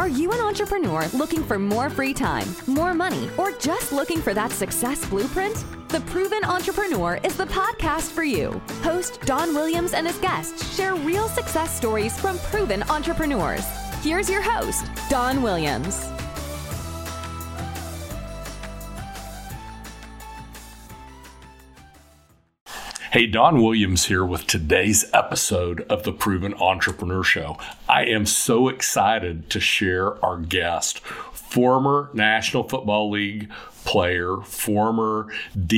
Are you an entrepreneur looking for more free time, more money, or just looking for that success blueprint? The Proven Entrepreneur is the podcast for you. Host Don Williams and his guests share real success stories from proven entrepreneurs. Here's your host, Don Williams. Hey, Don Williams here with today's episode of the Proven Entrepreneur Show. I am so excited to share our guest, former National Football League player, former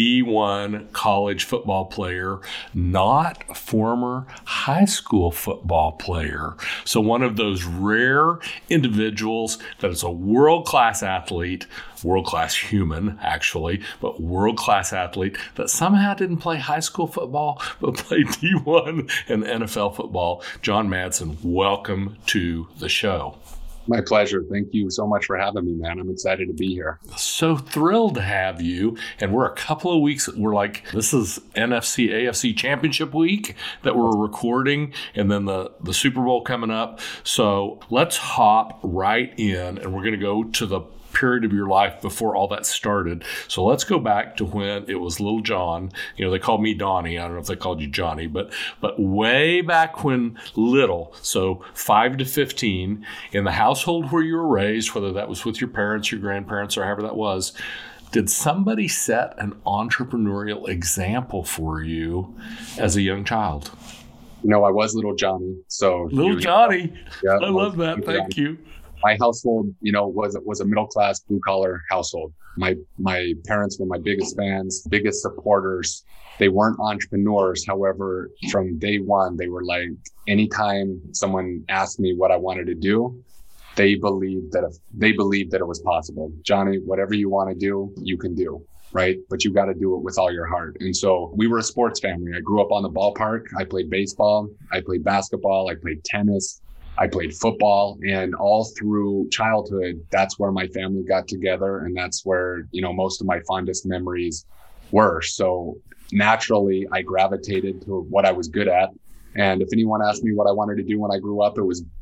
D1 college football player, not former high school football player. So one of those rare individuals that is a world-class athlete, world-class human, actually, but world-class athlete that somehow didn't play high school football, but played D1 and NFL football. John Madsen, welcome to the show. My pleasure. Thank you so much for having me, man. I'm excited to be here. So thrilled to have you. And we're a couple of weeks, this is NFC, AFC Championship week that we're recording, and then the Super Bowl coming up. So let's hop right in, and we're going to go to the period of your life before all that started. So let's go back to when it was little John. You know, they called me Donnie. I don't know if they called you Johnny, but way back when little, so 5 to 15, in the household where you were raised, whether that was with your parents, your grandparents, or however that was, did somebody set an entrepreneurial example for you as a young child? You know, I was little Johnny. So little Johnny. Yeah, I love that. Thank you. My household, you know, was a middle-class, blue-collar household. My parents were my biggest fans, biggest supporters. They weren't entrepreneurs. However, from day one, they were like, anytime someone asked me what I wanted to do, they believed that it was possible. Johnny, whatever you want to do, you can do, right? But you got to do it with all your heart. And so we were a sports family. I grew up on the ballpark. I played baseball. I played basketball. I played tennis. I played football, and all through childhood, that's where my family got together. And that's where, you know, most of my fondest memories were. So naturally, I gravitated to what I was good at. And if anyone asked me what I wanted to do when I grew up, it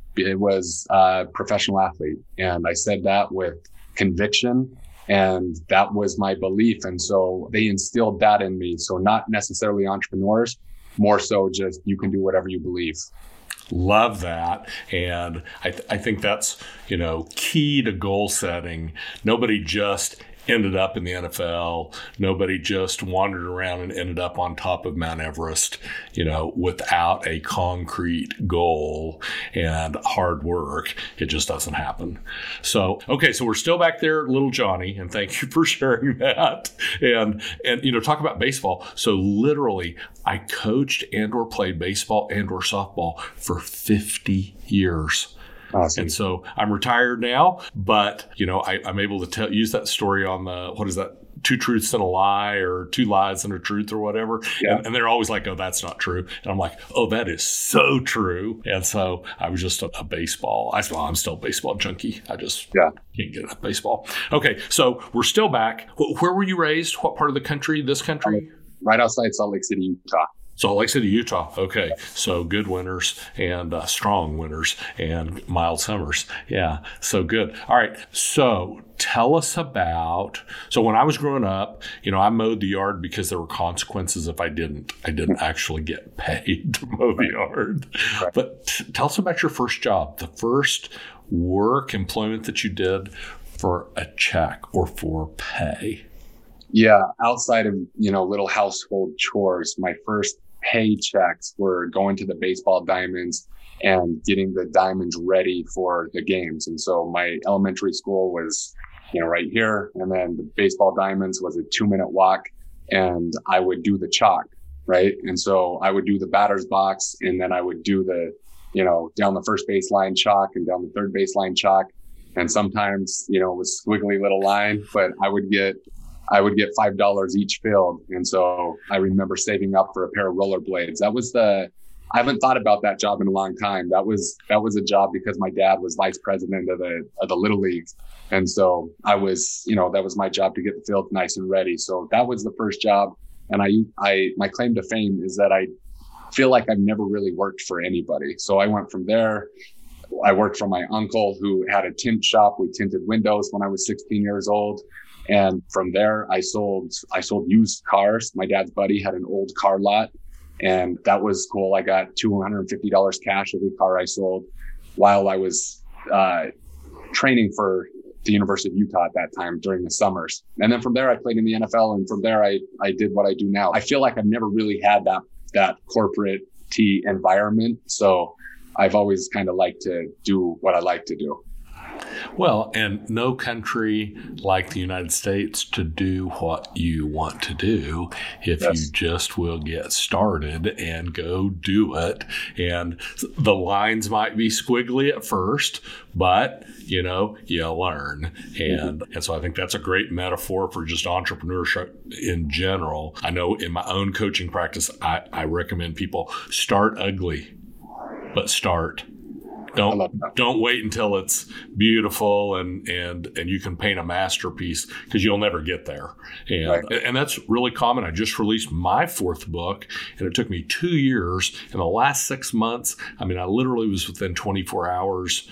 was a professional athlete. And I said that with conviction, and that was my belief. And so they instilled that in me. So not necessarily entrepreneurs, more so just you can do whatever you believe. Love that. And I think that's, you know, key to goal setting. Nobody just ended up in the NFL. Nobody just wandered around and ended up on top of Mount Everest, you know, without a concrete goal and hard work. It just doesn't happen. So, okay, so we're still back there, little Johnny, and thank you for sharing that. And you know, talk about baseball. So literally, I coached and or played baseball and or softball for 50 years. Awesome. And so I'm retired now, but, you know, I'm able to use that story on what is that? 2 truths and a lie, or 2 lies and a truth, or whatever. Yeah. And they're always like, oh, that's not true. And I'm like, oh, that is so true. And so I was just a baseball. I'm still a baseball junkie. I just can't get enough baseball. Okay. So we're still back. Where were you raised? What part of the country? This country? Right outside Salt Lake City, Utah. Salt Lake City, Utah. Okay. So good winters and strong winters and mild summers. Yeah. So good. All right. So tell us about, so when I was growing up, you know, I mowed the yard because there were consequences if I didn't. I didn't actually get paid to mow the yard. Right. But tell us about your first job, the first employment that you did for a check or for pay. Yeah. Outside of, you know, little household chores, my first paychecks were going to the baseball diamonds and getting the diamonds ready for the games. And so my elementary school was, you know, right here. And then the baseball diamonds was a 2-minute walk, and I would do the chalk, right? And so I would do the batter's box, and then I would do the, you know, down the first baseline chalk and down the third baseline chalk. And sometimes, you know, it was squiggly little line, but I would get $5 each filled. And so I remember saving up for a pair of rollerblades. I haven't thought about that job in a long time. That was a job because my dad was vice president of the Little League. And so I was, you know, that was my job to get the field nice and ready. So that was the first job. And my claim to fame is that I feel like I've never really worked for anybody. So I went from there I worked for my uncle who had a tint shop. We tinted windows when I was 16 years old. And from there, I sold used cars. My dad's buddy had an old car lot, and that was cool. I got $250 cash every car I sold while I was training for the University of Utah at that time during the summers. And then from there, I played in the NFL. And from there, I did what I do now. I feel like I've never really had that corporate T environment. So I've always kind of liked to do what I like to do. Well, and no country like the United States to do what you want to do if you just will get started and go do it. And the lines might be squiggly at first, but you learn. And so I think that's a great metaphor for just entrepreneurship in general. I know in my own coaching practice, I recommend people start ugly, but start. Don't wait until it's beautiful and you can paint a masterpiece, because you'll never get there. And that's really common. I just released my 4th book, and it took me 2 years. In the last 6 months, I literally was within 24 hours,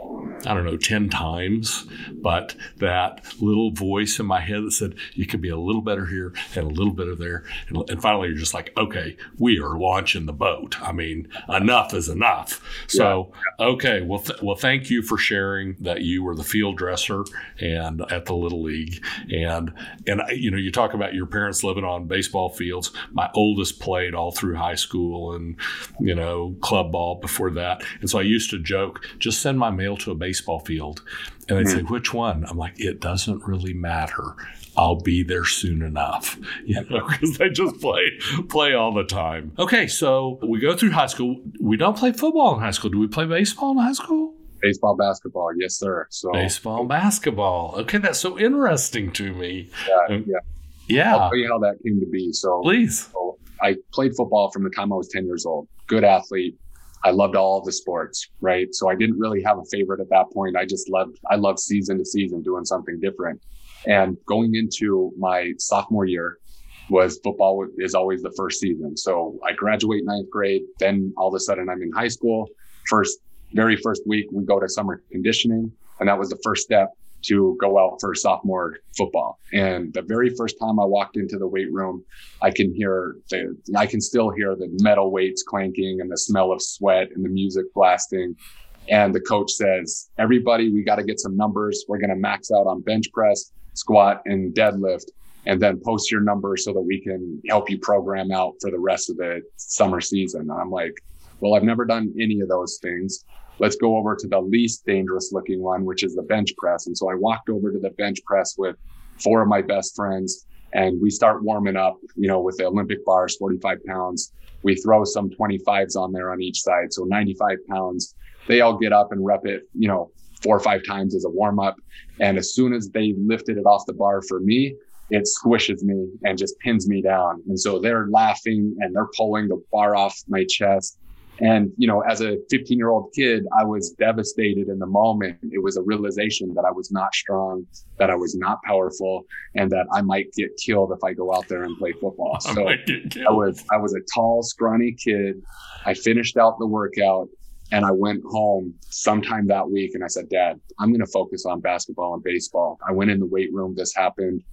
10 times, but that little voice in my head that said, you could be a little better here and a little better there. And finally, you're just like, okay, we are launching the boat. Enough is enough. So, okay. Well, thank you for sharing that you were the field dresser and at the Little League. And you talk about your parents living on baseball fields. My oldest played all through high school and, club ball before that. And so I used to joke, just send my mail to a baseball field. And they'd say, which one? I'm like, it doesn't really matter. I'll be there soon enough, because they just play all the time. Okay, so we go through high school. We don't play football in high school. Do we play baseball in high school? Baseball, basketball. Yes, sir. So baseball, basketball. Okay, that's so interesting to me. Yeah. I'll tell you how that came to be. So please. So I played football from the time I was 10 years old. Good athlete. I loved all of the sports, right? So I didn't really have a favorite at that point. I loved season to season doing something different. And going into my sophomore year football is always the first season. So I graduate 9th grade. Then all of a sudden I'm in high school. Very first week, we go to summer conditioning. And that was the first step to go out for sophomore football. And the very first time I walked into the weight room, I can still hear the metal weights clanking and the smell of sweat and the music blasting. And the coach says, everybody, we got to get some numbers. We're going to max out on bench press, squat, and deadlift, and then post your numbers so that we can help you program out for the rest of the summer season. And I'm like, well, I've never done any of those things. Let's go over to the least dangerous looking one, which is the bench press. And so I walked over to the bench press with 4 of my best friends, and we start warming up, with the Olympic bars, 45 pounds. We throw some 25s on there on each side. So 95 pounds. They all get up and rep it, 4 or 5 times as a warm up. And as soon as they lifted it off the bar for me, it squishes me and just pins me down. And so they're laughing and they're pulling the bar off my chest. And, as a 15-year-old kid, I was devastated in the moment. It was a realization that I was not strong, that I was not powerful, and that I might get killed if I go out there and play football. So I was a tall, scrawny kid. I finished out the workout and I went home sometime that week and I said, Dad, I'm going to focus on basketball and baseball. I went in the weight room. This happened.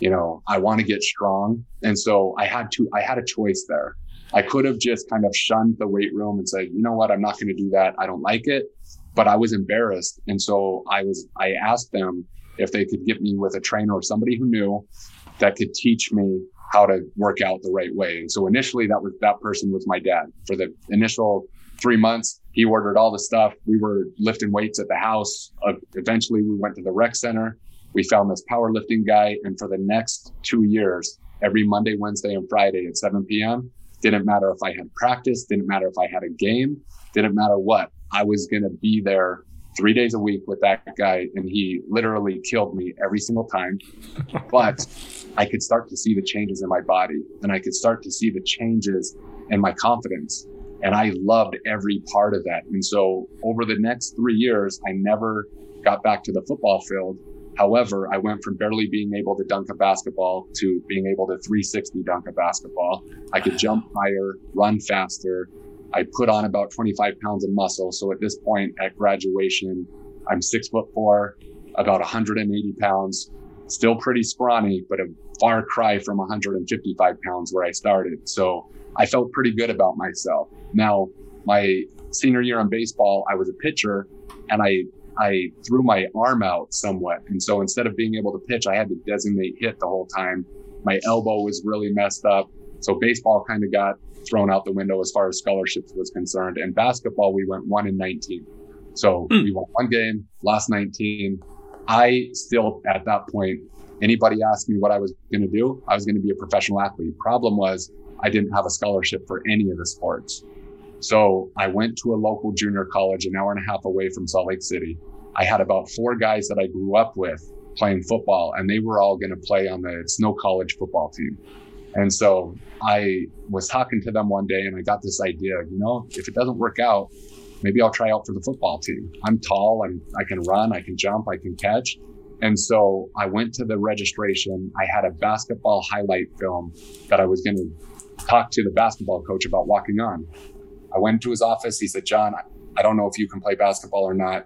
I want to get strong. And so I had a choice there. I could have just kind of shunned the weight room and said, you know what, I'm not going to do that. I don't like it. But I was embarrassed. And so I asked them if they could get me with a trainer or somebody who knew that could teach me how to work out the right way. And so initially that person was my dad. For the initial 3 months, he ordered all the stuff. We were lifting weights at the house. Eventually we went to the rec center. We found this powerlifting guy. And for the next 2 years, every Monday, Wednesday, and Friday at 7 p.m., didn't matter if I had practice, didn't matter if I had a game, didn't matter what. I was going to be there 3 days a week with that guy, and he literally killed me every single time. But I could start to see the changes in my body, and I could start to see the changes in my confidence. And I loved every part of that. And so over the next 3 years, I never got back to the football field. However, I went from barely being able to dunk a basketball to being able to 360 dunk a basketball. I could jump higher, run faster. I put on about 25 pounds of muscle. So at this point at graduation, I'm 6'4", about 180 pounds, still pretty scrawny, but a far cry from 155 pounds where I started. So I felt pretty good about myself. Now, my senior year in baseball, I was a pitcher, and I threw my arm out somewhat. And so instead of being able to pitch, I had to designate hit the whole time. My elbow was really messed up. So baseball kind of got thrown out the window as far as scholarships was concerned. And basketball, we went 1-19. So we won one game, lost 19. I still, at that point, anybody asked me what I was going to do, I was going to be a professional athlete. Problem was, I didn't have a scholarship for any of the sports. So I went to a local junior college an hour and a half away from Salt Lake City. I had about 4 guys that I grew up with playing football, and they were all going to play on the Snow College football team. And so I was talking to them one day, and I got this idea, if it doesn't work out, maybe I'll try out for the football team. I'm tall, and I can run, I can jump, I can catch. And so I went to the registration. I had a basketball highlight film that I was going to talk to the basketball coach about walking on. I went to his office. He said, John, I don't know if you can play basketball or not,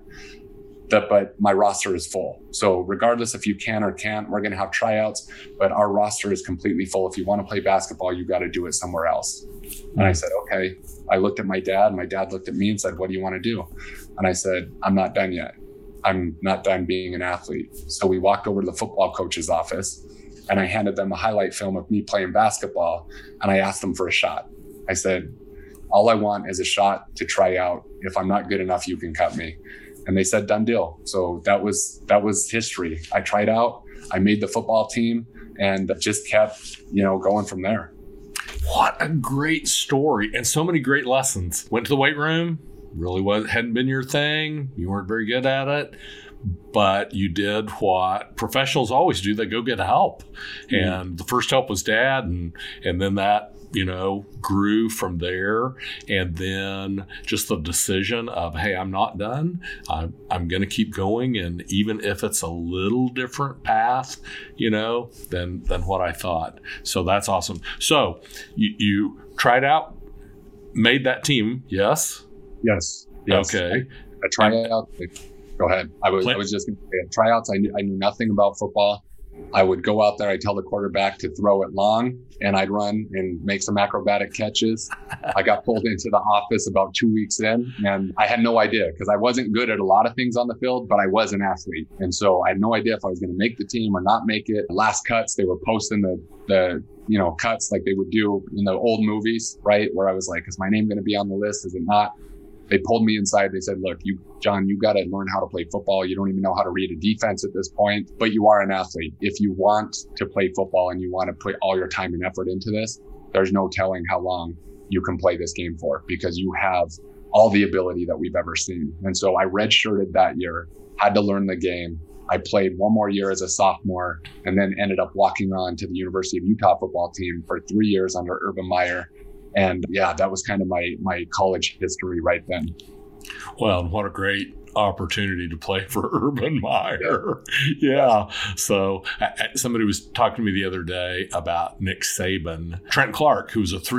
but my roster is full. So regardless if you can or can't, we're going to have tryouts, but our roster is completely full. If you want to play basketball, you got to do it somewhere else. And I said, okay. I looked at my dad. My dad looked at me and said, what do you want to do? And I said, I'm not done yet. I'm not done being an athlete. So we walked over to the football coach's office, and I handed them a highlight film of me playing basketball. And I asked them for a shot. I said, all I want is a shot to try out. If I'm not good enough, you can cut me. And they said, done deal. So that was history. I tried out, I made the football team, and just kept, going from there. What a great story, and so many great lessons. Went to the weight room, really hadn't been your thing. You weren't very good at it, but you did what professionals always do. They go get help. Mm-hmm. And the first help was Dad, and then that grew from there. And then just the decision of, hey, I'm not done. I'm going to keep going. And even if it's a little different path, than what I thought. So that's awesome. So you tried out, made that team. Yes. Yes. Okay. I tried out. Go ahead. I was just going to say tryouts. I knew nothing about football. I would go out there. I'd tell the quarterback to throw it long, and I'd run and make some acrobatic catches. I got pulled into the office about 2 weeks in, and I had no idea because I wasn't good at a lot of things on the field, but I was an athlete. And so I had no idea if I was going to make the team or not make it. Last cuts, they were posting the cuts like they would do in the old movies, right? Where I was like, is my name going to be on the list? Is it not? They pulled me inside. They said, look, John, you got to learn how to play football. You don't even know how to read a defense at this point, but you are an athlete. If you want to play football and you want to put all your time and effort into this, there's no telling how long you can play this game for, because you have all the ability that we've ever seen. And so I redshirted that year, had to learn the game. I played one more year as a sophomore, and then ended up walking on to the University of Utah football team for 3 years under Urban Meyer. And yeah, that was kind of my college history right then. Well, what a great opportunity to play for Urban Meyer. Yeah. So somebody was talking to me the other day about Nick Saban. Trent Clark, who was a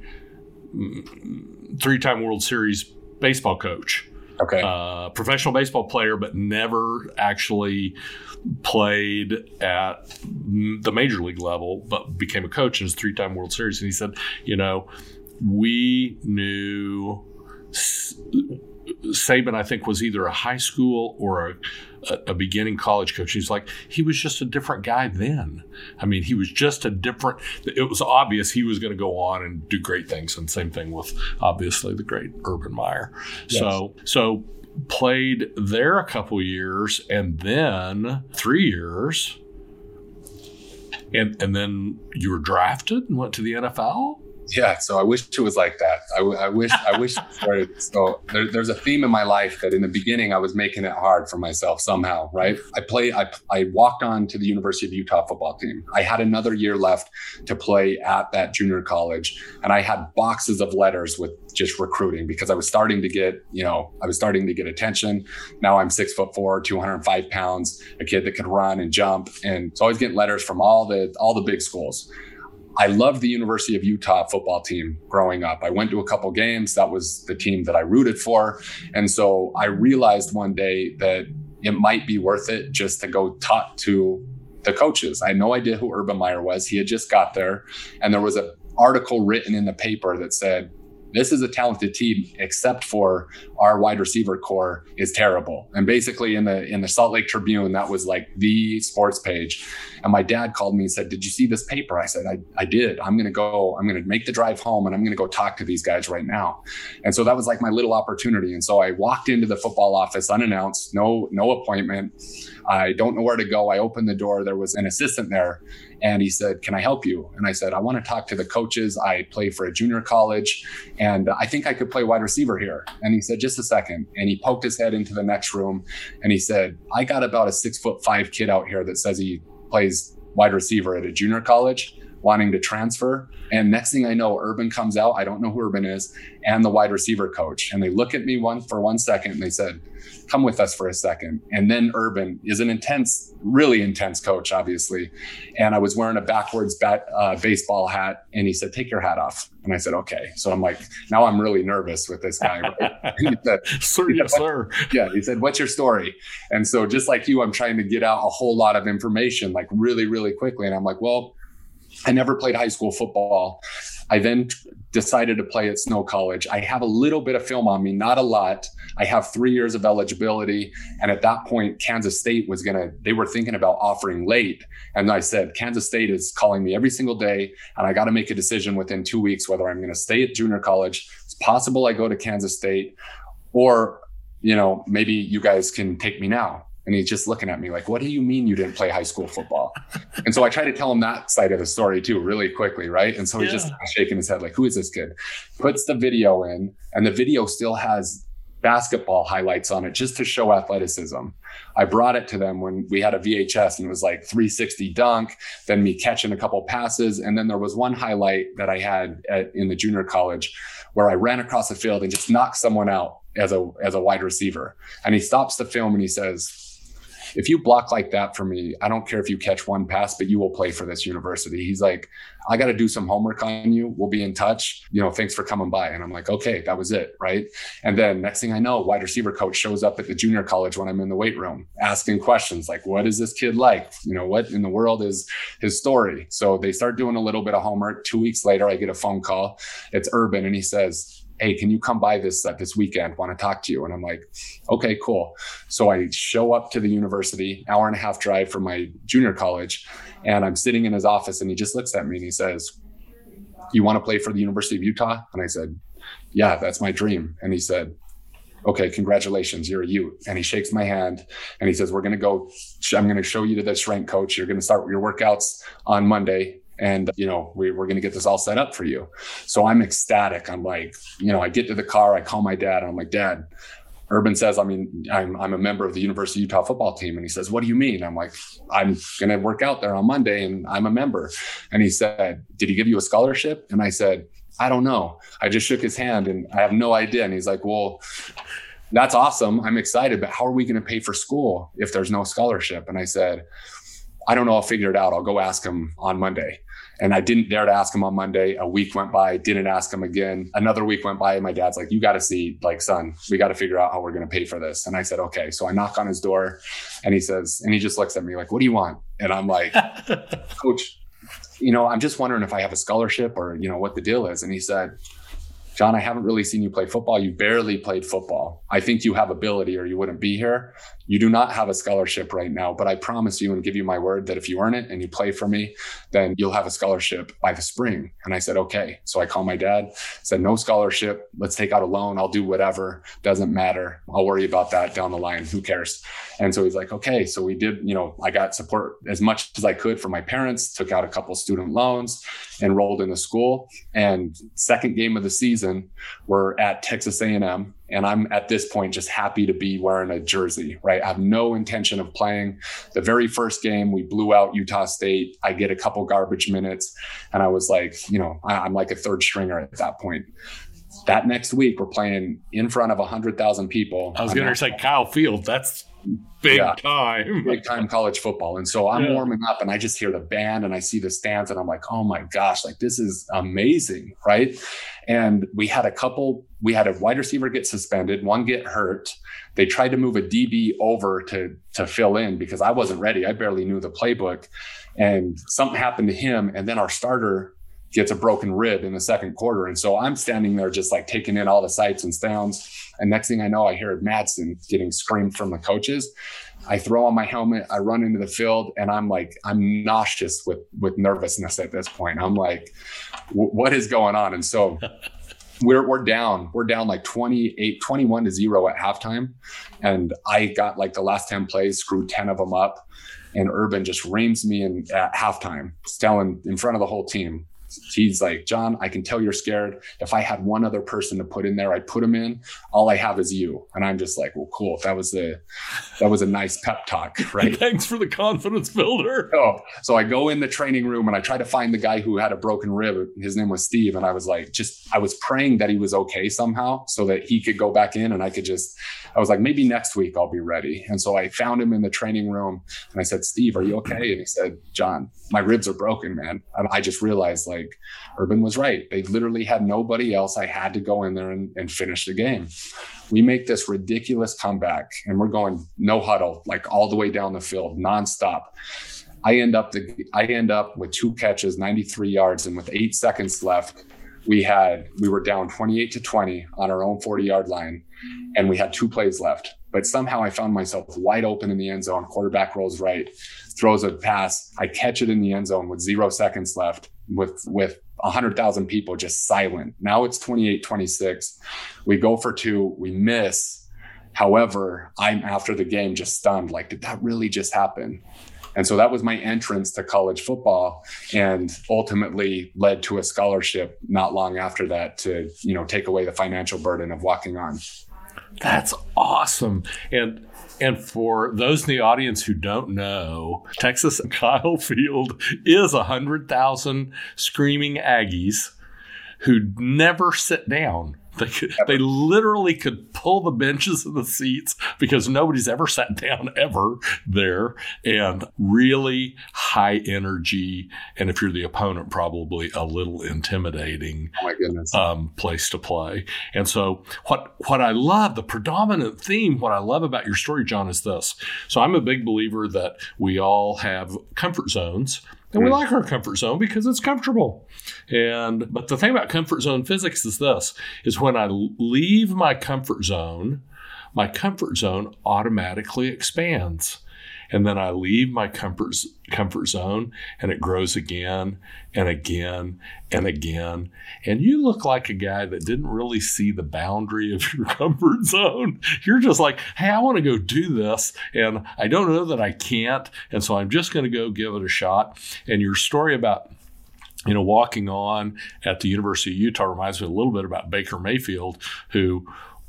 three-time World Series baseball coach. Okay. Professional baseball player, but never actually played at the major league level, but became a coach in his 3-time World Series. And he said, we knew Saban, I think, was either a high school or a beginning college coach. He's like, he was just a different guy then. I mean, he was just it was obvious he was going to go on and do great things. And same thing with, obviously, the great Urban Meyer. Yes. So played there a couple years, and then 3 years. And then you were drafted and went to the NFL? Yeah, so I wish it was like that. I wish it started. So there's a theme in my life that in the beginning I was making it hard for myself somehow, right? I walked on to the University of Utah football team. I had another year left to play at that junior college, and I had boxes of letters with just recruiting because I was starting to get attention. Now I'm 6'4", 205 pounds, a kid that could run and jump, and so I was getting letters from all the big schools. I loved the University of Utah football team growing up. I went to a couple games. That was the team that I rooted for. And so I realized one day that it might be worth it just to go talk to the coaches. I had no idea who Urban Meyer was. He had just got there. And there was an article written in the paper that said, this is a talented team, except for our wide receiver core is terrible. And basically in the Salt Lake Tribune, that was like the sports page. And my dad called me and said, did you see this paper? I said, I did. I'm going to make the drive home and I'm going to go talk to these guys right now. And so that was like my little opportunity. And so I walked into the football office unannounced, no appointment. I don't know where to go. I opened the door. There was an assistant there. And he said, can I help you? And I said, I want to talk to the coaches. I play for a junior college and I think I could play wide receiver here. And he said, just a second. And he poked his head into the next room and he said, I got about a 6'5" kid out here that says he plays wide receiver at a junior college, wanting to transfer. And next thing I know, Urban comes out. I don't know who Urban is, and the wide receiver coach. And they look at me for 1 second and they said, come with us for a second. And then Urban is an really intense coach, obviously. And I was wearing a backwards baseball hat. And he said, take your hat off. And I said, okay. So I'm like, now I'm really nervous with this guy. Right? And he said, sir. Yeah. He said, what's your story? And so just like you, I'm trying to get out a whole lot of information, like really, really quickly. And I'm like, well, I never played high school football. I then decided to play at Snow College. I have a little bit of film on me, not a lot. I have 3 years of eligibility. And at that point, Kansas State they were thinking about offering late. And I said, Kansas State is calling me every single day. And I got to make a decision within 2 weeks, whether I'm going to stay at junior college. It's possible I go to Kansas State or, maybe you guys can take me now. And he's just looking at me like, what do you mean you didn't play high school football? And so I try to tell him that side of the story too, really quickly, right? And so he's just shaking his head like, who is this kid? Puts the video in, and the video still has basketball highlights on it just to show athleticism. I brought it to them when we had a VHS and it was like 360 dunk, then me catching a couple passes. And then there was one highlight that I had in the junior college where I ran across the field and just knocked someone out as a wide receiver. And he stops the film and he says, if you block like that for me, I don't care if you catch one pass, but you will play for this university. He's like, I got to do some homework on you. We'll be in touch. Thanks for coming by. And I'm like, okay, that was it. Right. And then next thing I know, wide receiver coach shows up at the junior college when I'm in the weight room, asking questions like, what is this kid like? What in the world is his story? So they start doing a little bit of homework. 2 weeks later, I get a phone call. It's Urban. And he says, hey, can you come by this weekend? Want to talk to you? And I'm like, okay, cool. So I show up to the university, 1.5 hour drive from my junior college. And I'm sitting in his office and he just looks at me and he says, you want to play for the University of Utah? And I said, yeah, that's my dream. And he said, okay, congratulations, you're a Ute. And he shakes my hand and he says, I'm going to show you to the strength coach. You're going to start your workouts on Monday. And, we're going to get this all set up for you. So I'm ecstatic. I'm like, I get to the car, I call my dad and I'm like, Dad, Urban says, I'm a member of the University of Utah football team. And he says, what do you mean? I'm like, I'm going to work out there on Monday and I'm a member. And he said, did he give you a scholarship? And I said, I don't know. I just shook his hand and I have no idea. And he's like, well, that's awesome. I'm excited, but how are we going to pay for school if there's no scholarship? And I said, I don't know. I'll figure it out. I'll go ask him on Monday. And I didn't dare to ask him on Monday. A week went by, didn't ask him again. Another week went by and my dad's like, you got to see, son, we got to figure out how we're going to pay for this. And I said, okay. So I knock on his door and he just looks at me like, what do you want? And I'm like, Coach, I'm just wondering if I have a scholarship or, what the deal is. And he said, John, I haven't really seen you play football. You barely played football. I think you have ability or you wouldn't be here. You do not have a scholarship right now, but I promise you and give you my word that if you earn it and you play for me, then you'll have a scholarship by the spring. And I said, okay. So I called my dad, said, no scholarship. Let's take out a loan. I'll do whatever. Doesn't matter. I'll worry about that down the line. Who cares? And so he's like, okay. So we did, I got support as much as I could from my parents, took out a couple student loans, enrolled in the school. And second game of the season, we're at Texas A&M. And I'm at this point just happy to be wearing a jersey, right? I have no intention of playing. The very first game, we blew out Utah State. I get a couple garbage minutes. And I was like, I'm like a third stringer at that point. That next week, we're playing in front of 100,000 people. I was going to say Kyle Field. That's Big time. Big time college football. And so I'm warming up and I just hear the band and I see the stands and I'm like, oh my gosh, like this is amazing. Right. And we had a wide receiver get suspended, one get hurt. They tried to move a DB over to fill in because I wasn't ready. I barely knew the playbook, and something happened to him. And then our starter gets a broken rib in the second quarter. And so I'm standing there just like taking in all the sights and sounds. And next thing I know, I hear Madsen getting screamed from the coaches. I throw on my helmet, I run into the field, and I'm nauseous with nervousness at this point. I'm like, what is going on? And so we're down like 21-0 at halftime. And I got like the last 10 plays, screwed 10 of them up. And Urban just reams me in at halftime, telling in front of the whole team. He's like, John, I can tell you're scared. If I had one other person to put in there, I'd put him in. All I have is you. And I'm just like, well, cool. That was a nice pep talk, right? Thanks for the confidence builder. So I go in the training room and I try to find the guy who had a broken rib. His name was Steve. And I was like, I was praying that he was okay somehow so that he could go back in and I was like, maybe next week I'll be ready. And so I found him in the training room and I said, Steve, are you okay? And he said, John, my ribs are broken, man. And I just realized like Urban was right. They literally had nobody else. I had to go in there and finish the game. We make this ridiculous comeback and we're going no huddle, like all the way down the field, nonstop. I end up with 2 catches, 93 yards. And with 8 seconds left, we were down 28-20 on our own 40-yard line. And we had 2 plays left. But somehow I found myself wide open in the end zone. Quarterback rolls right, throws a pass. I catch it in the end zone with 0 seconds left with 100,000 people just silent. Now it's 28-26. We go for 2. We miss. However, I'm after the game just stunned. Like, did that really just happen? And so that was my entrance to college football and ultimately led to a scholarship not long after that to, take away the financial burden of walking on. That's awesome. And for those in the audience who don't know, Texas Kyle Field is 100,000 screaming Aggies who never sit down. They literally could pull the benches and the seats because nobody's ever sat down ever there, and really high energy. And if you're the opponent, probably a little intimidating place to play. And so what I love, the predominant theme, what I love about your story, John, is this. So I'm a big believer that we all have comfort zones. And we like our comfort zone because it's comfortable. But the thing about comfort zone physics is this, is when I leave my comfort zone automatically expands. And then I leave my comfort zone and it grows again and again and again. And you look like a guy that didn't really see the boundary of your comfort zone. You're just like, hey, I want to go do this. And I don't know that I can't. And so I'm just going to go give it a shot. And your story about walking on at the University of Utah reminds me a little bit about Baker Mayfield, who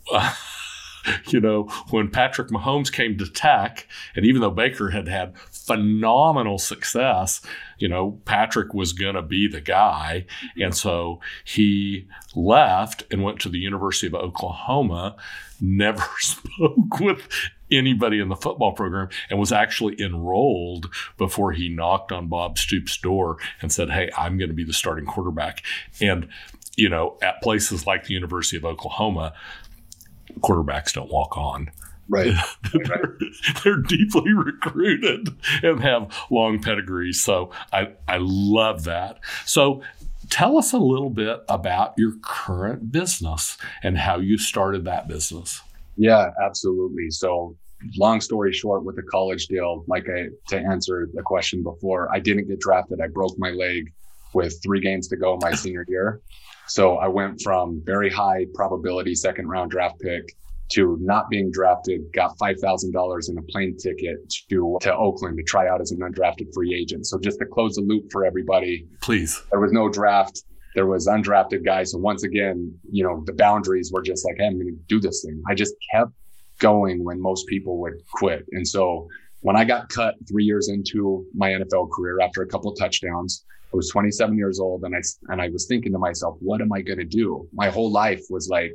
when Patrick Mahomes came to Tech, and even though Baker had phenomenal success, Patrick was going to be the guy. And so he left and went to the University of Oklahoma, never spoke with anybody in the football program, and was actually enrolled before he knocked on Bob Stoops' door and said, hey, I'm going to be the starting quarterback. And, at places like the University of Oklahoma, quarterbacks don't walk on. Right. They're deeply recruited and have long pedigrees. So I love that. So tell us a little bit about your current business and how you started that business. Yeah, absolutely. So long story short, with the college deal, to answer the question before, I didn't get drafted. I broke my leg with 3 games to go my senior year. So I went from very high probability second round draft pick to not being drafted, got $5,000 in a plane ticket to Oakland to try out as an undrafted free agent. So just to close the loop for everybody, please. There was no draft. There was undrafted guys. So once again, the boundaries were just like, hey, I'm going to do this thing. I just kept going when most people would quit. And so when I got cut 3 years into my NFL career after a couple of touchdowns, I was 27 years old and I was thinking to myself, what am I going to do? My whole life was like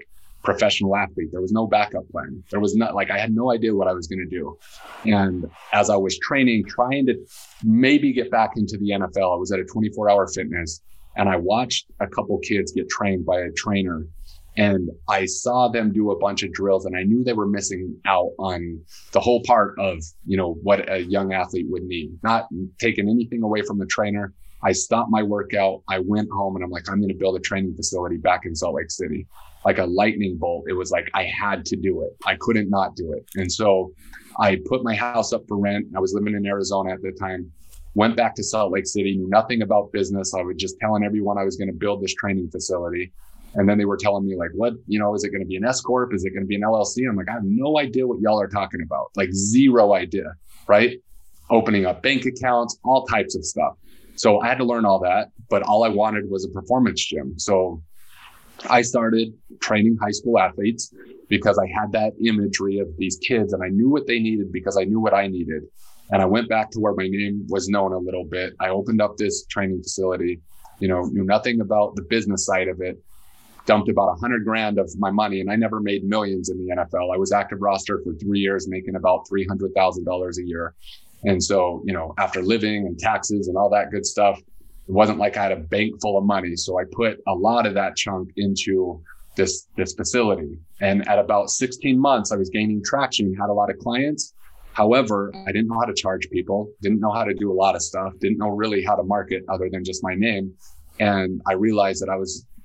professional athlete. There was no backup plan. There was not like, I had no idea what I was going to do. And as I was training, trying to maybe get back into the NFL, I was at a 24-hour fitness and I watched a couple kids get trained by a trainer. And I saw them do a bunch of drills and I knew they were missing out on the whole part of, what a young athlete would need, not taking anything away from the trainer. I stopped my workout. I went home and I'm like, I'm going to build a training facility back in Salt Lake City, like a lightning bolt. It was like, I had to do it. I couldn't not do it. And so I put my house up for rent. I was living in Arizona at the time, went back to Salt Lake City, knew nothing about business. I was just telling everyone I was going to build this training facility. And then they were telling me like, what, is it going to be an S Corp? Is it going to be an LLC? I'm like, I have no idea what y'all are talking about. Like zero idea, right? Opening up bank accounts, all types of stuff. So I had to learn all that, but all I wanted was a performance gym. So I started training high school athletes because I had that imagery of these kids and I knew what they needed because I knew what I needed. And I went back to where my name was known a little bit. I opened up this training facility, knew nothing about the business side of it. Dumped about $100,000 of my money, and I never made millions in the NFL. I was active roster for 3 years, making about $300,000 a year. And so, after living and taxes and all that good stuff, it wasn't like I had a bank full of money. So I put a lot of that chunk into this facility. And at about 16 months, I was gaining traction, had a lot of clients. However, I didn't know how to charge people, didn't know how to do a lot of stuff, didn't know really how to market other than just my name. And I realized that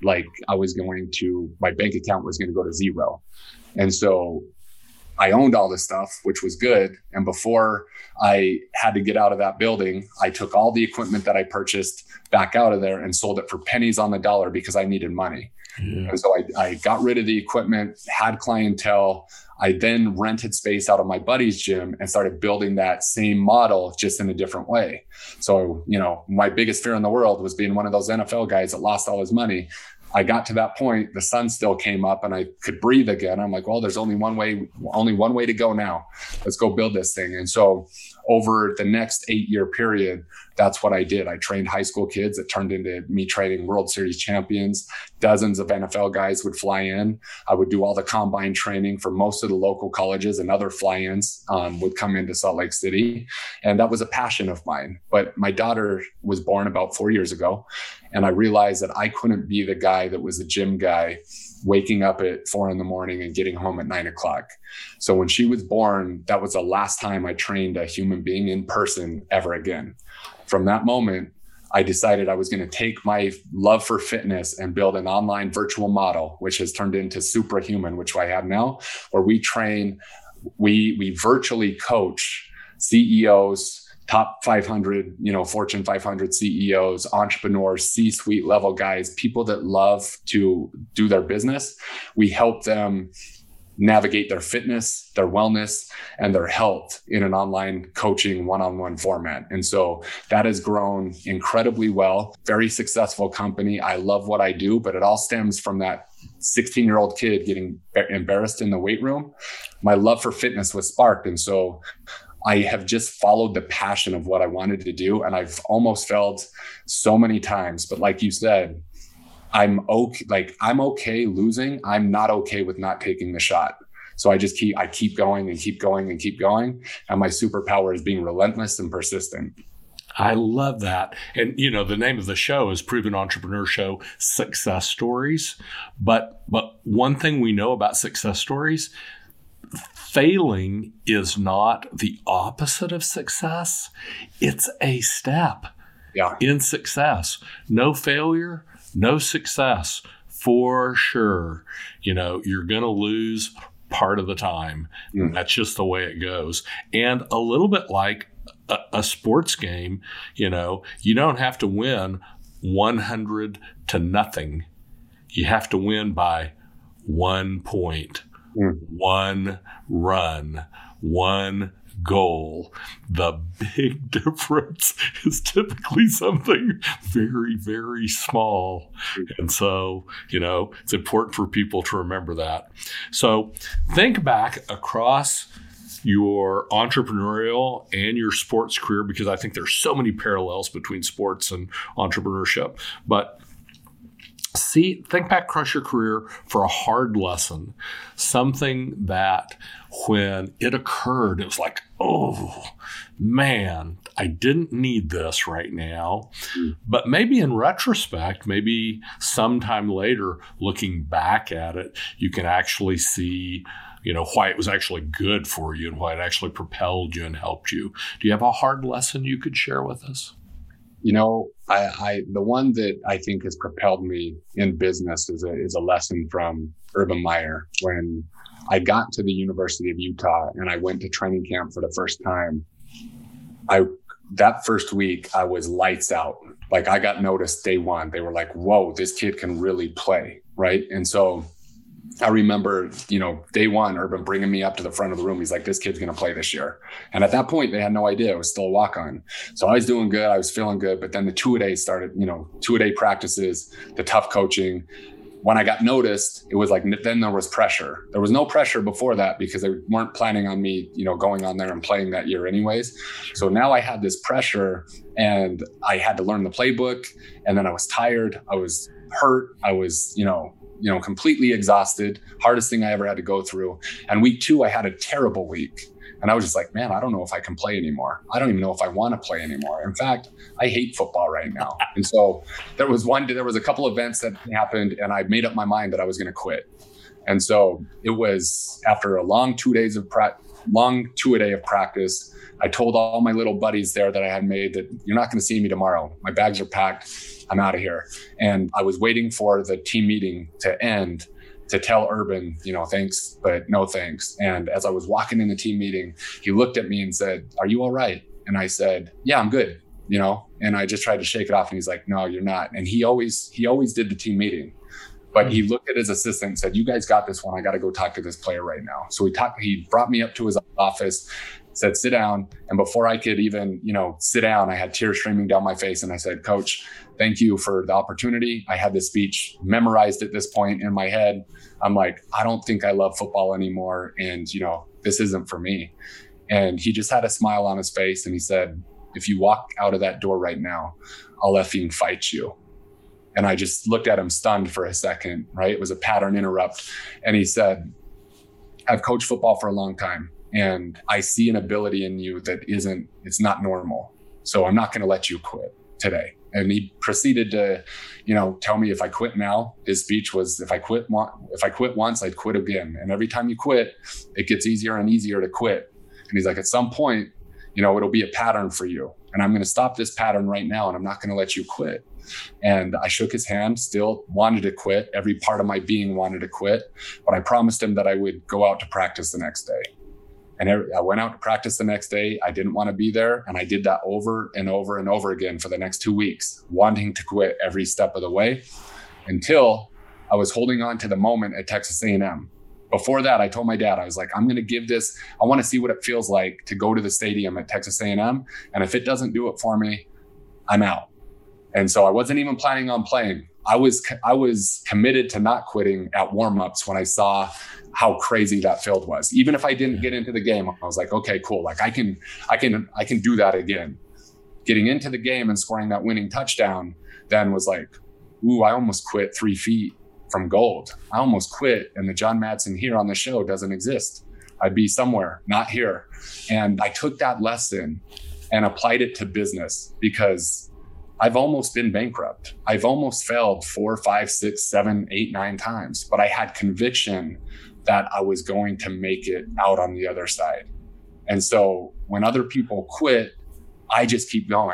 my bank account was going to go to zero. And so I owned all this stuff, which was good. And before I had to get out of that building, I took all the equipment that I purchased back out of there and sold it for pennies on the dollar because I needed money. Yeah. And so I got rid of the equipment, had clientele. I then rented space out of my buddy's gym and started building that same model just in a different way. So, my biggest fear in the world was being one of those NFL guys that lost all his money. I got to that point, the sun still came up and I could breathe again. I'm like, well, there's only one way to go now. Let's go build this thing. And so over the next 8-year period, that's what I did. I trained high school kids. It turned into me training World Series champions. Dozens of NFL guys would fly in. I would do all the combine training for most of the local colleges, and other fly-ins would come into Salt Lake City. And that was a passion of mine. But my daughter was born about 4 years ago. And I realized that I couldn't be the guy that was a gym guy, waking up at 4 a.m. and getting home at 9 o'clock. So when she was born, that was the last time I trained a human being in person ever again. From that moment, I decided I was going to take my love for fitness and build an online virtual model, which has turned into Superhuman, which I have now, where we train, we virtually coach CEOs, top 500, Fortune 500 CEOs, entrepreneurs, C-suite level guys, people that love to do their business. We help them navigate their fitness, their wellness, and their health in an online coaching one-on-one format. And so that has grown incredibly well. Very successful company. I love what I do, but it all stems from that 16-year-old kid getting embarrassed in the weight room. My love for fitness was sparked. And so I have just followed the passion of what I wanted to do. And I've almost failed so many times, but like you said, I'm okay losing. I'm not okay with not taking the shot. So I keep going and keep going and keep going. And my superpower is being relentless and persistent. I love that. And, the name of the show is Proven Entrepreneur Show, Success Stories. But one thing we know about success stories, failing is not the opposite of success. It's a step in success. No failure, no success, for sure. You're going to lose part of the time. That's just the way it goes. And a little bit like a sports game, you don't have to win 100-0. You have to win by 1 point, 1 run, 1 goal. The big difference is typically something very, very small. And so, it's important for people to remember that. So think back across your entrepreneurial and your sports career, because I think there's so many parallels between sports and entrepreneurship. But think back across your career for a hard lesson, something that when it occurred, it was like, oh man, I didn't need this right now. But maybe in retrospect, maybe sometime later, looking back at it, you can actually see, why it was actually good for you and why it actually propelled you and helped you. Do you have a hard lesson you could share with us? The one that I think has propelled me in business is a lesson from Urban Meyer. When I got to the University of Utah and I went to training camp for the first time, that first week I was lights out. Like, I got noticed day one. They were like, whoa, this kid can really play, right? And so I remember, day one, Urban bringing me up to the front of the room. He's like, this kid's going to play this year. And at that point, they had no idea. It was still a walk-on. So I was doing good. I was feeling good. But then the two-a-day started, two-a-day practices, the tough coaching. When I got noticed, it was like, then there was pressure. There was no pressure before that because they weren't planning on me, going on there and playing that year anyways. So now I had this pressure and I had to learn the playbook. And then I was tired. I was hurt. I was, completely exhausted. Hardest thing I ever had to go through. And week 2, I had a terrible week. And I was just like, man, I don't know if I can play anymore. I don't even know if I want to play anymore. In fact, I hate football right now. And so there was a couple events that happened and I made up my mind that I was going to quit. And so it was after a long 2 days of long two-a-day of practice. I told all my little buddies there that I had made that you're not going to see me tomorrow. My bags are packed. I'm out of here. And I was waiting for the team meeting to end to tell Urban, thanks, but no thanks. And as I was walking in the team meeting, he looked at me and said, are you all right? And I said, yeah, I'm good, and I just tried to shake it off. And he's like, no, you're not. And he always did the team meeting. But he looked at his assistant and said, you guys got this one. I got to go talk to this player right now. So he brought me up to his office, said, sit down. And before I could even, sit down, I had tears streaming down my face. And I said, Coach, thank you for the opportunity. I had this speech memorized at this point in my head. I'm like, I don't think I love football anymore. And, this isn't for me. And he just had a smile on his face. And he said, if you walk out of that door right now, I'll effing fight you. And I just looked at him stunned for a second, right? It was a pattern interrupt. And he said, I've coached football for a long time and I see an ability in you that it's not normal. So I'm not going to let you quit today. And he proceeded to, tell me if I quit now, his speech was, if I quit once, I'd quit again. And every time you quit, it gets easier and easier to quit. And he's like, at some point, it'll be a pattern for you. And I'm going to stop this pattern right now. And I'm not going to let you quit. And I shook his hand, still wanted to quit. Every part of my being wanted to quit. But I promised him that I would go out to practice the next day. And I went out to practice the next day. I didn't want to be there. And I did that over and over and over again for the next 2 weeks, wanting to quit every step of the way until I was holding on to the moment at Texas A&M. Before that, I told my dad, I was like, I'm going to give this, I want to see what it feels like to go to the stadium at Texas A&M. And if it doesn't do it for me, I'm out. And so I wasn't even planning on playing. I was committed to not quitting at warmups when I saw how crazy that field was. Even if I didn't get into the game, I was like, okay, cool. Like I can do that again. Getting into the game and scoring that winning touchdown then was like, ooh, I almost quit 3 feet from gold. I almost quit. And the John Madsen here on the show doesn't exist. I'd be somewhere, not here. And I took that lesson and applied it to business because I've almost been bankrupt. I've almost failed 4, 5, 6, 7, 8, 9 times, but I had conviction that I was going to make it out on the other side. And so when other people quit, I just keep going.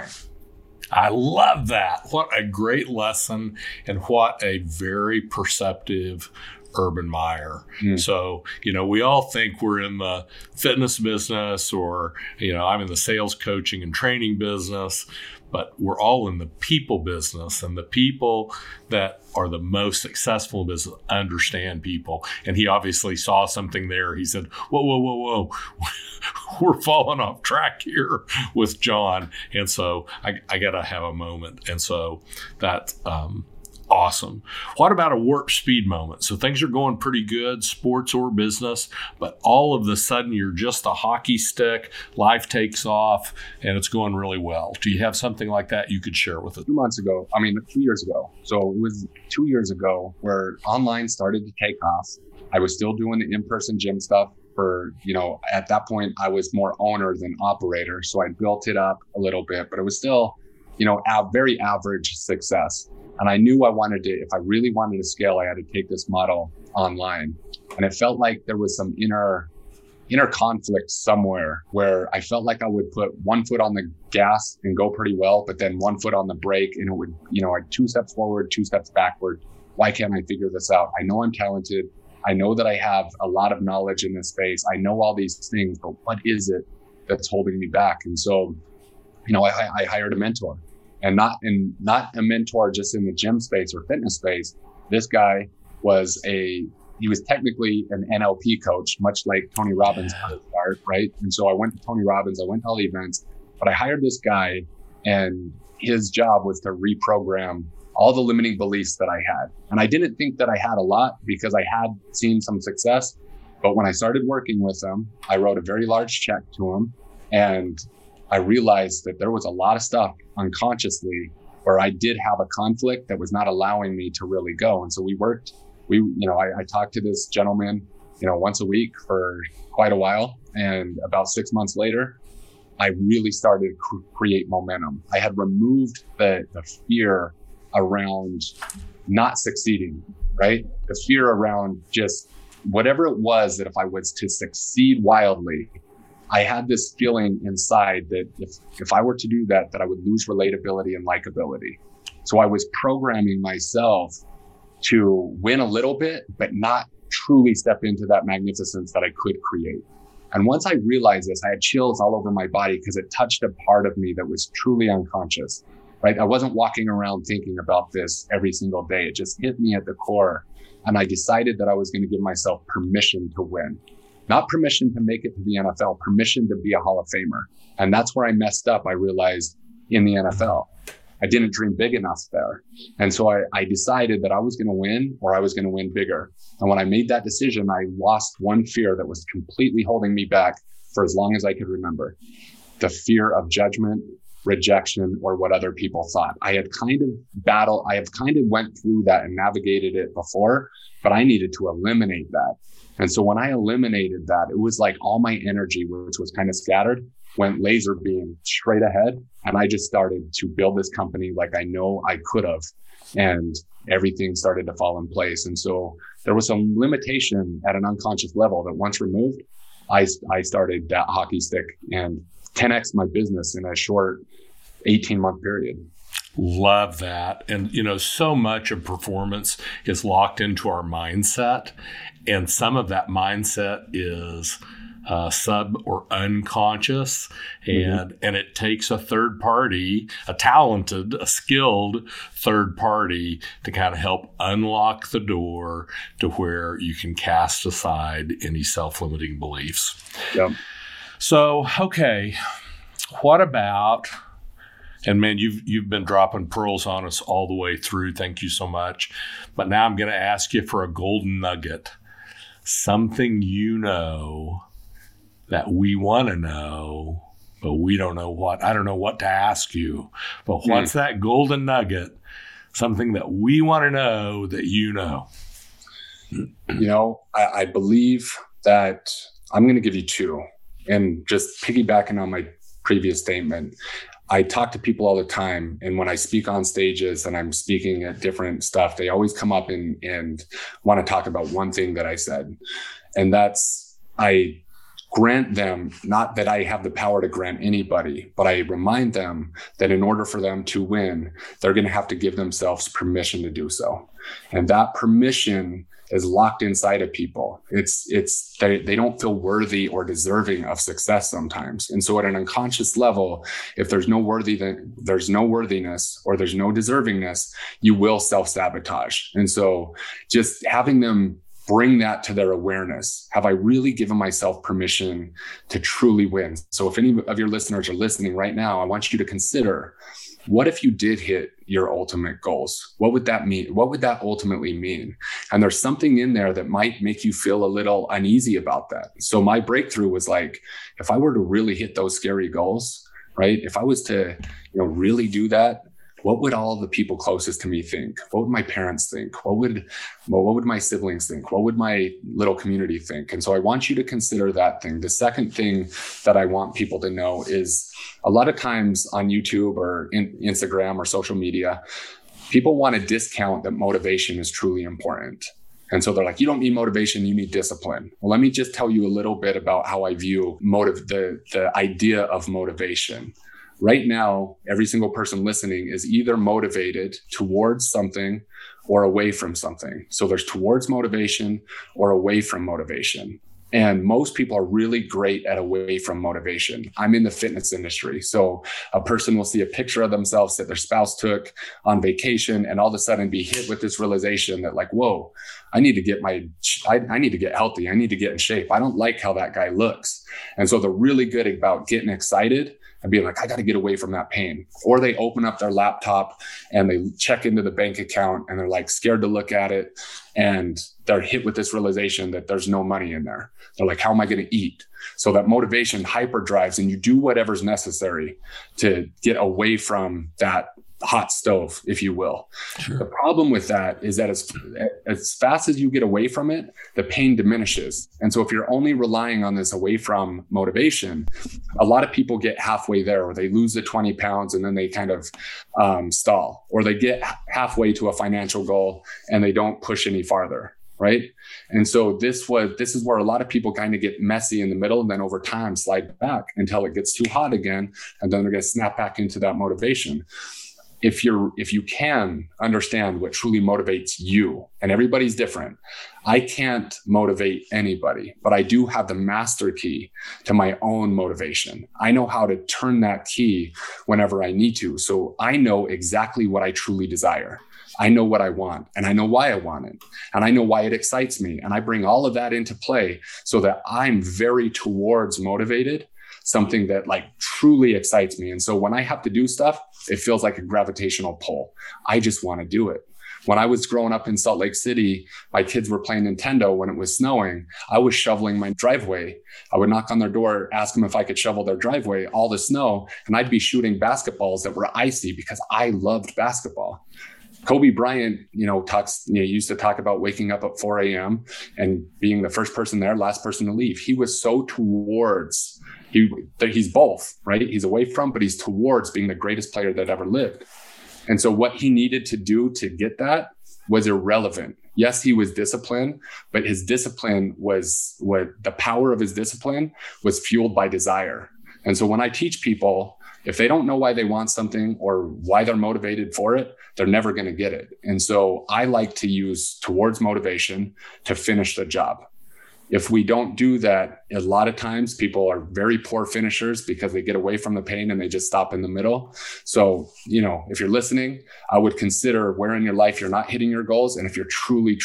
I love that. What a great lesson and what a very perceptive Urban Meyer. So, we all think we're in the fitness business or, I'm in the sales coaching and training business, but we're all in the people business, and the people that are the most successful in business understand people. And he obviously saw something there. He said, whoa. We're falling off track here with John. And so I got to have a moment. And so that Awesome. What about a warp speed moment? So things are going pretty good, sports or business, but all of a sudden you're just a hockey stick, life takes off, and it's going really well. Do you have something like that you could share with us? 2 years ago. So it was 2 years ago where online started to take off. I was still doing the in-person gym stuff for, at that point I was more owner than operator. So I built it up a little bit, but it was still, very average success. And I knew if I really wanted to scale, I had to take this model online. And it felt like there was some inner conflict somewhere where I felt like I would put one foot on the gas and go pretty well, but then one foot on the brake and it would, I'd 2 steps forward, 2 steps backward. Why can't I figure this out? I know I'm talented. I know that I have a lot of knowledge in this space. I know all these things, but what is it that's holding me back? And so, I hired a mentor. And not a mentor just in the gym space or fitness space. This guy he was technically an NLP coach, much like Tony Robbins at the start, right? And so I went to Tony Robbins, I went to all the events, but I hired this guy and his job was to reprogram all the limiting beliefs that I had. And I didn't think that I had a lot because I had seen some success. But when I started working with him, I wrote a very large check to him and I realized that there was a lot of stuff unconsciously where I did have a conflict that was not allowing me to really go. And so I talked to this gentleman, once a week for quite a while. And about 6 months later, I really started to create momentum. I had removed the fear around not succeeding, right? The fear around just whatever it was that if I was to succeed wildly, I had this feeling inside that if I were to do that, that I would lose relatability and likability. So I was programming myself to win a little bit, but not truly step into that magnificence that I could create. And once I realized this, I had chills all over my body because it touched a part of me that was truly unconscious, right? I wasn't walking around thinking about this every single day. It just hit me at the core. And I decided that I was going to give myself permission to win. Not permission to make it to the NFL, permission to be a Hall of Famer. And that's where I messed up, I realized, in the NFL. I didn't dream big enough there. And so I decided that I was going to win or I was going to win bigger. And when I made that decision, I lost one fear that was completely holding me back for as long as I could remember. The fear of judgment, rejection, or what other people thought. I have kind of went through that and navigated it before, but I needed to eliminate that. And so when I eliminated that, it was like all my energy, which was kind of scattered, went laser beam straight ahead. And I just started to build this company like I know I could have. And everything started to fall in place. And so there was some limitation at an unconscious level that once removed, I started that hockey stick and 10x my business in a short 18-month period. Love that. And, so much of performance is locked into our mindset. And some of that mindset is sub or unconscious. And it takes a third party, a talented, a skilled third party to kind of help unlock the door to where you can cast aside any self-limiting beliefs. Yep. So, okay, what about, and man, you've been dropping pearls on us all the way through. Thank you so much. But now I'm going to ask you for a golden nugget, something that we want to know, but we don't know what. I don't know what to ask you, but what's that golden nugget, something that we want to know that you know? I believe that I'm going to give you two. And just piggybacking on my previous statement, I talk to people all the time. And when I speak on stages and I'm speaking at different stuff, they always come up and want to talk about one thing that I said. And that's, I grant them, not that I have the power to grant anybody, but I remind them that in order for them to win, they're going to have to give themselves permission to do so. And that permission is locked inside of people. It's they don't feel worthy or deserving of success sometimes. And so at an unconscious level, if there's no worthiness or there's no deservingness, you will self-sabotage. And so just having them bring that to their awareness. Have I really given myself permission to truly win? So if any of your listeners are listening right now, I want you to consider, what if you did hit your ultimate goals? What would that mean? What would that ultimately mean? And there's something in there that might make you feel a little uneasy about that. So my breakthrough was like, if I were to really hit those scary goals, right? If I was to, really do that, what would all the people closest to me think? What would my parents think? What would my siblings think? What would my little community think? And so I want you to consider that thing. The second thing that I want people to know is a lot of times on YouTube or Instagram or social media, people want to discount that motivation is truly important. And so they're like, you don't need motivation, you need discipline. Well, let me just tell you a little bit about how I view the idea of motivation. Right now, every single person listening is either motivated towards something or away from something. So there's towards motivation or away from motivation. And most people are really great at away from motivation. I'm in the fitness industry. So a person will see a picture of themselves that their spouse took on vacation and all of a sudden be hit with this realization that like, whoa, I need to get healthy. I need to get in shape. I don't like how that guy looks. And so they're really good about getting excited and being like, I got to get away from that pain. Or they open up their laptop and they check into the bank account and they're like scared to look at it. And they're hit with this realization that there's no money in there. They're like, how am I going to eat? So that motivation hyperdrives and you do whatever's necessary to get away from that hot stove, if you will. Sure. The problem with that is that as fast as you get away from it, the pain diminishes. And so if you're only relying on this away from motivation, a lot of people get halfway there or they lose the 20 pounds and then they kind of stall, or they get halfway to a financial goal and they don't push any farther. Right. And so this is where a lot of people kind of get messy in the middle and then over time slide back until it gets too hot again. And then they're going to snap back into that motivation. If you can understand what truly motivates you, and everybody's different, I can't motivate anybody, but I do have the master key to my own motivation. I know how to turn that key whenever I need to. So I know exactly what I truly desire. I know what I want and I know why I want it and I know why it excites me. And I bring all of that into play so that I'm very towards motivated, something that like truly excites me. And so when I have to do stuff, it feels like a gravitational pull. I just want to do it. When I was growing up in Salt Lake City, my kids were playing Nintendo when it was snowing. I was shoveling my driveway. I would knock on their door, ask them if I could shovel their driveway, all the snow, and I'd be shooting basketballs that were icy because I loved basketball. Kobe Bryant, used to talk about waking up at 4 a.m. and being the first person there, last person to leave. He was so towards, he's both, right? He's away from, but he's towards being the greatest player that ever lived. And so what he needed to do to get that was irrelevant. Yes, he was disciplined, but his discipline the power of his discipline was fueled by desire. And so when I teach people, if they don't know why they want something or why they're motivated for it, they're never going to get it. And so I like to use towards motivation to finish the job. If we don't do that, a lot of times people are very poor finishers because they get away from the pain and they just stop in the middle. So, if you're listening, I would consider where in your life you're not hitting your goals. And if you're truly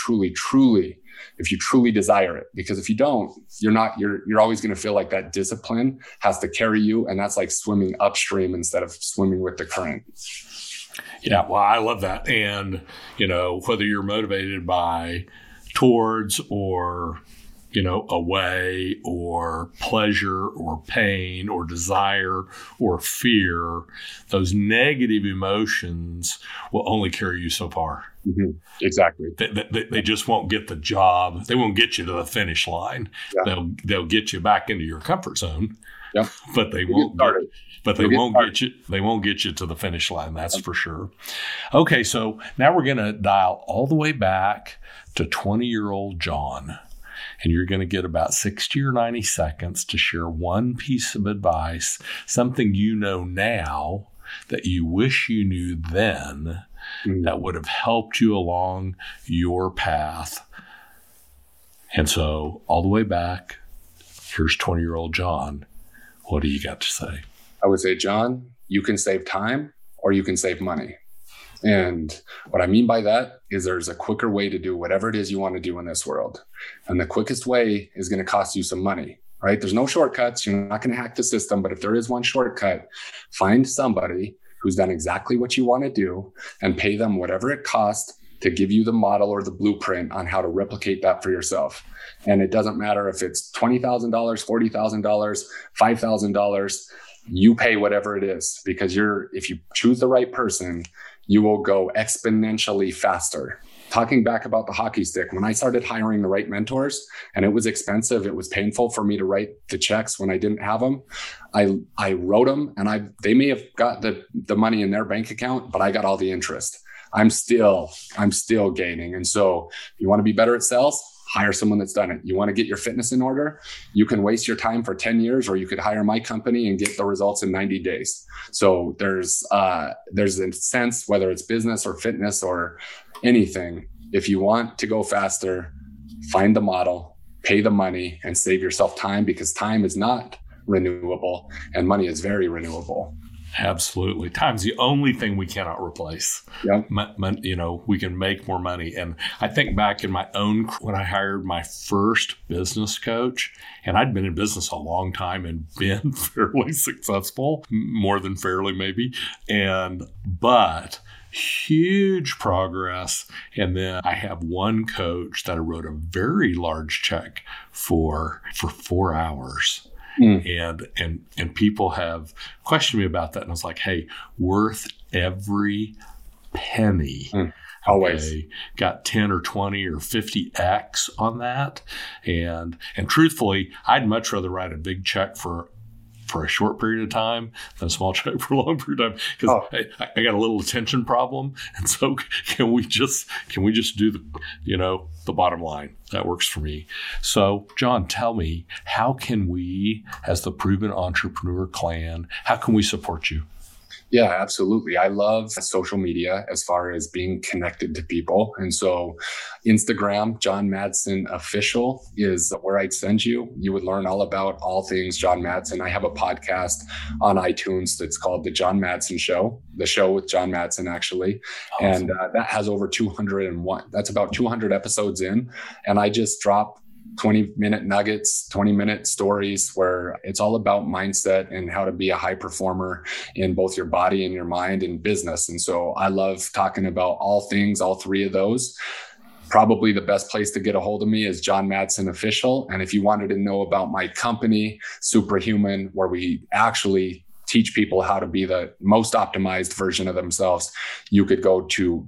desire it, because if you don't, you're always going to feel like that discipline has to carry you. And that's like swimming upstream instead of swimming with the current. Yeah. Well, I love that. And, whether you're motivated by towards or, away or pleasure or pain or desire or fear, those negative emotions will only carry you so far. Mm-hmm. Exactly. They just won't get the job. They won't get you to the finish line. Yeah. They'll get you back into your comfort zone. Yeah. But they won't get you to the finish line. That's for sure. Okay, so now we're going to dial all the way back to 20-year-old John. And you're going to get about 60 or 90 seconds to share one piece of advice, something you know now that you wish you knew then, that would have helped you along your path. And so all the way back, here's 20-year-old John. What do you got to say? I would say, John, you can save time or you can save money. And what I mean by that is there's a quicker way to do whatever it is you want to do in this world. And the quickest way is going to cost you some money, right? There's no shortcuts. You're not going to hack the system. But if there is one shortcut, find somebody who's done exactly what you want to do and pay them whatever it costs to give you the model or the blueprint on how to replicate that for yourself. And it doesn't matter if it's $20,000, $40,000, $5,000, you pay whatever it is, because if you choose the right person, you will go exponentially faster. Talking back about the hockey stick, when I started hiring the right mentors, and it was expensive, it was painful for me to write the checks when I didn't have them. I wrote them, and they may have got the money in their bank account, but I got all the interest. I'm still gaining. And so you want to be better at sales? Hire someone that's done it. You want to get your fitness in order? You can waste your time for 10 years, or you could hire my company and get the results in 90 days. So there's a sense, whether it's business or fitness or anything, if you want to go faster, find the model, pay the money, and save yourself time, because time is not renewable and money is very renewable. Absolutely. Time's the only thing we cannot replace. Yep. We can make more money. And I think back in my own, when I hired my first business coach, and I'd been in business a long time and been fairly successful, more than fairly maybe. But huge progress. And then I have one coach that I wrote a very large check for 4 hours. And people have questioned me about that. And I was like, hey, worth every penny. Always. Okay, got 10 or 20 or 50x on that. And truthfully, I'd much rather write a big check for a short period of time than a small check for a long period of time, because I got a little attention problem. And so can we just do the bottom line? That works for me. So John, tell me, how can we, as the Proven Entrepreneur Clan, how can we support you? Yeah, absolutely. I love social media as far as being connected to people. And so Instagram, John Madsen Official, is where I'd send you. You would learn all about all things John Madsen. I have a podcast on iTunes that's called The John Madsen Show, the show with John Madsen, actually. Awesome. And that has over 201. That's about 200 episodes in. And I just drop 20-minute nuggets, 20-minute stories where it's all about mindset and how to be a high performer in both your body and your mind and business. And so I love talking about all things, all three of those. Probably the best place to get a hold of me is John Madsen Official. And if you wanted to know about my company, Superhuman, where we actually teach people how to be the most optimized version of themselves, you could go to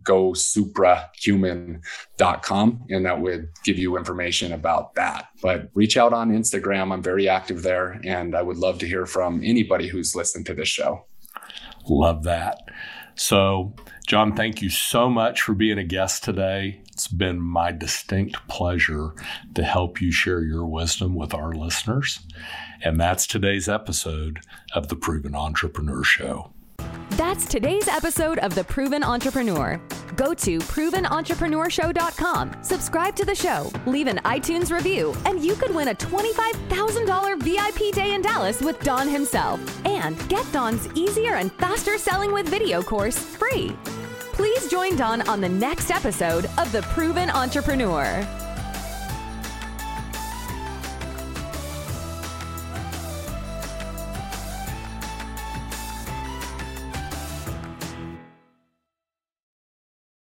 gosuprahuman.com, and that would give you information about that. But reach out on Instagram. I'm very active there, and I would love to hear from anybody who's listened to this show. Love that. So, John, thank you so much for being a guest today. It's been my distinct pleasure to help you share your wisdom with our listeners. And that's today's episode of The Proven Entrepreneur Show. That's today's episode of The Proven Entrepreneur. Go to provenentrepreneurshow.com, subscribe to the show, leave an iTunes review, and you could win a $25,000 VIP day in Dallas with Don himself. And get Don's easier and faster selling with video course free. Please join Don on the next episode of The Proven Entrepreneur.